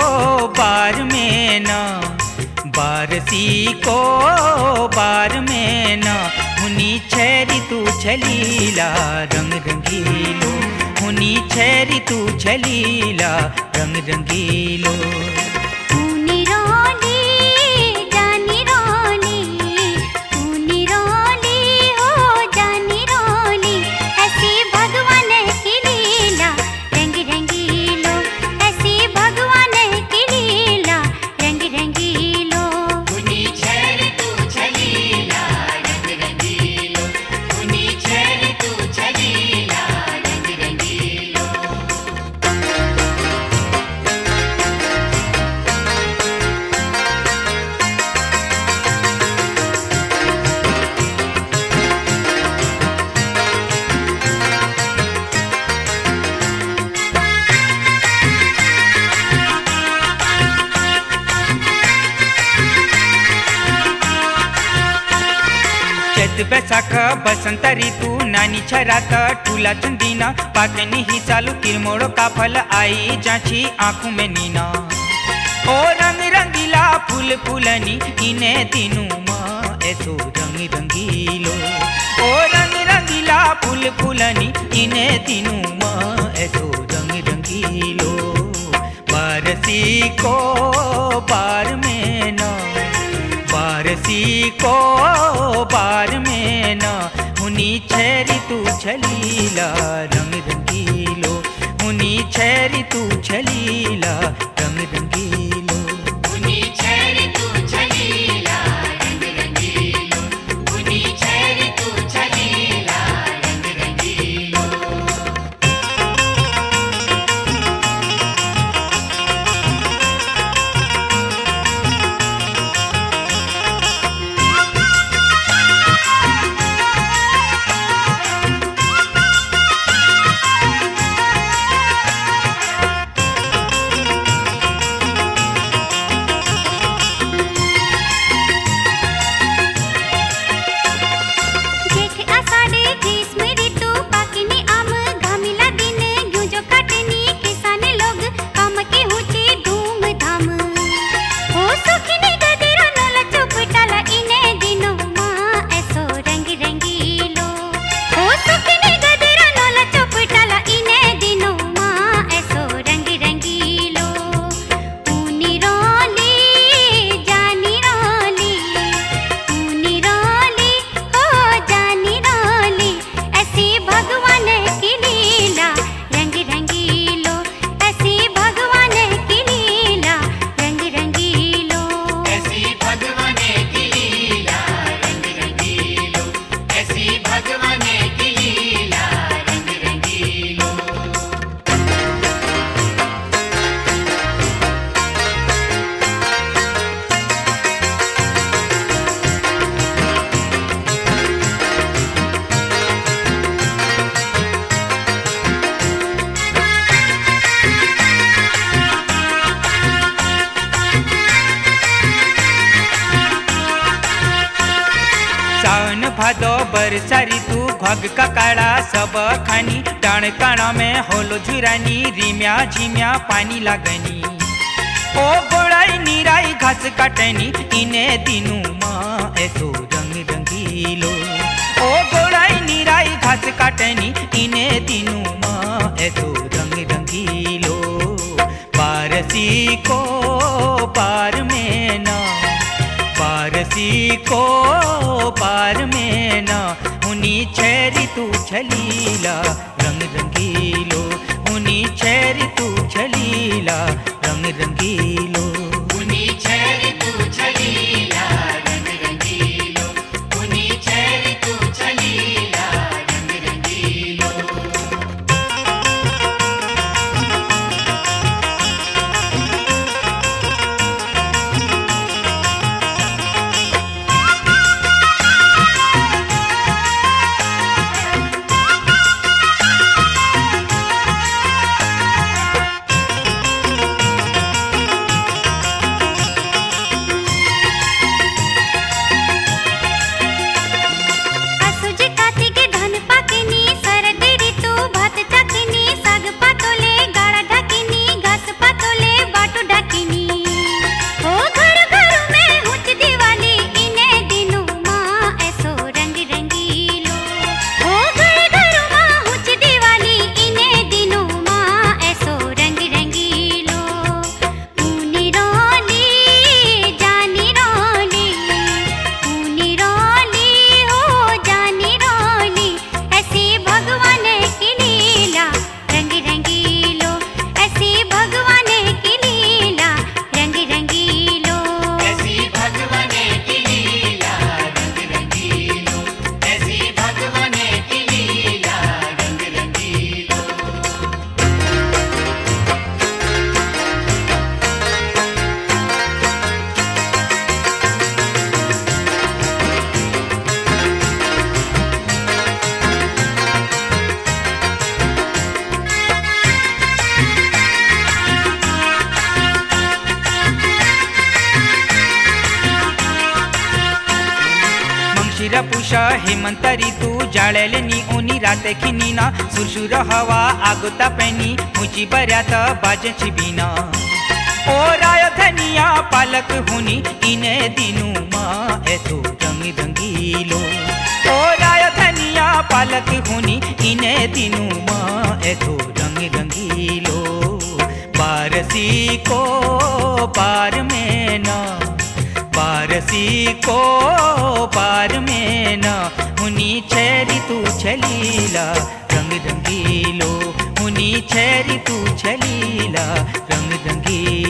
बार में न बारसी को बार में न हुनी छैरी तू छलीला रंग रंगीलो हुनी छैरी तू छलीला रंग रंगीलो। बैसाख बसंत ऋतू नानी छरात ठूला चंदीना पाकनी ही चालू किरमोड़ो का फल आई जाची आंखों में नीना। ओ रंग रंगीला फूल फूलनी इने दिनू माँ ऐसो रंग रंगीलो। ओ रंग रंगीला फूल फूलनी इने दिनू माँ ऐसो रंग रंगीलो। बारसी को बार में न बारसी को बार में न हुनी छैरी तू छलीला रंग रंगीलो हुनी छैरी तू छलीला रंग रंगीलो। हुनी छैरी तू छलीला रंग रंगीलो हुनी छैरी तू छलीला रंग रंगीलो। भादो बरसा ऋतू घग का काड़ा सब खानी टाण काणा में होलो झुरानी रिम्या झिम्या पानी लागनी। ओ गोड़ाई निराई घास काटनी इने दिनू माँ ऐसो रंग रंगीलो। ओ गोड़ाई निराई घास काटनी इने दिनू माँ ऐसो रंग रंगीलो। बारसी को पार में न बारसी को पार में न हुनी छैरी तू छलीला रंग रंगीलो हुनी छैरी तू छलीला रंग रंगीलो। हुनी छैरी तू छलीला रंग रंगीलो हुनी छैरी तू छलीला रंग रंगीलो। पुष हेमंत ऋतु जाळेले नी ओनी राते खिनीना सुरसुर हवा आगोता पैनी मुची बऱ्यात बाजेची बीना ओ राय धनिया पालक हुनी इने दिनु मा एथो रंग रंगीलो ओ राय धनिया पालक हुनी इने दिनु मा एथो रंग रंगीलो बारसी को पार में न बारसी को पार में न हुनी छेरी तू छलीला रंग रंगीलो हुनी छेरी तू छलीला रंग रंगीलो